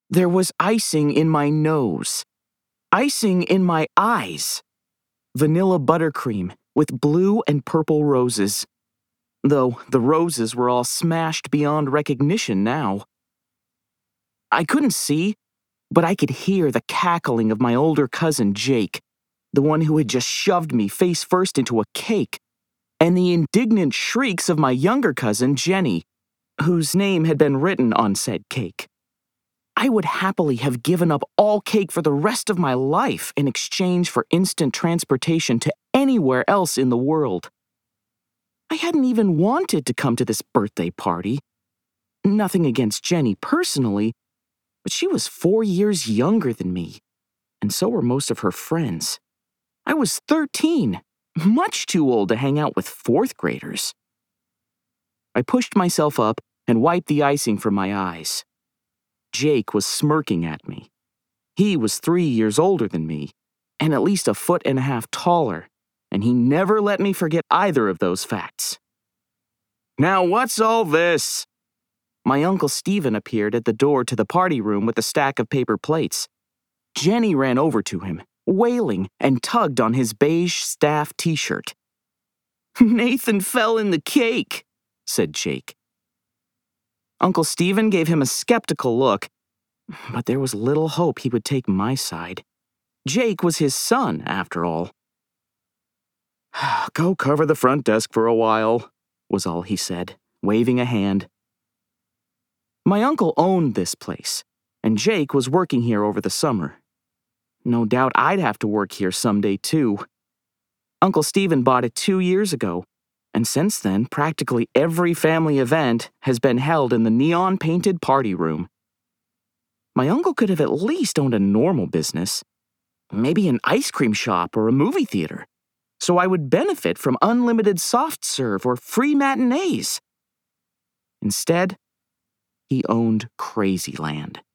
There was icing in my nose, icing in my eyes, vanilla buttercream with blue and purple roses, though the roses were all smashed beyond recognition now. I couldn't see, but I could hear the cackling of my older cousin Jake, the one who had just shoved me face first into a cake, and the indignant shrieks of my younger cousin Jenny, whose name had been written on said cake. I would happily have given up all cake for the rest of my life in exchange for instant transportation to anywhere else in the world. I hadn't even wanted to come to this birthday party. Nothing against Jenny personally, but she was 4 years younger than me, and so were most of her friends. I was 13, much too old to hang out with fourth graders. I pushed myself up and wiped the icing from my eyes. Jake was smirking at me. He was 3 years older than me, and at least 1.5 feet taller, and he never let me forget either of those facts. "Now what's all this?" My Uncle Stephen appeared at the door to the party room with a stack of paper plates. Jenny ran over to him, wailing, and tugged on his beige staff t-shirt. "Nathan fell in the cake," said Jake. Uncle Stephen gave him a skeptical look, but there was little hope he would take my side. Jake was his son, after all. "Go cover the front desk for a while," was all he said, waving a hand. My uncle owned this place, and Jake was working here over the summer. No doubt I'd have to work here someday, too. Uncle Stephen bought it 2 years ago, and since then, practically every family event has been held in the neon-painted party room. My uncle could have at least owned a normal business, maybe an ice cream shop or a movie theater, so I would benefit from unlimited soft serve or free matinees. Instead, he owned Crazyland.